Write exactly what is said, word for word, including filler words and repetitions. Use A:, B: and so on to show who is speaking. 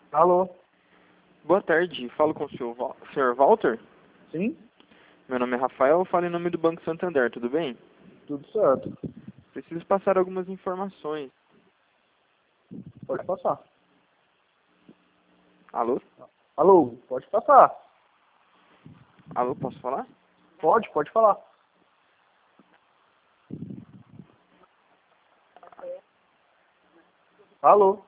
A: Alô?
B: Boa tarde, falo com o senhor, Val- senhor Walter?
A: Sim?
B: Meu nome é Rafael, eu falo em nome do Banco Santander, tudo bem?
A: Tudo certo.
B: Preciso passar algumas informações.
A: Pode passar.
B: Alô?
A: Alô? Pode passar.
B: Alô, posso falar?
A: Pode, pode falar. Alô?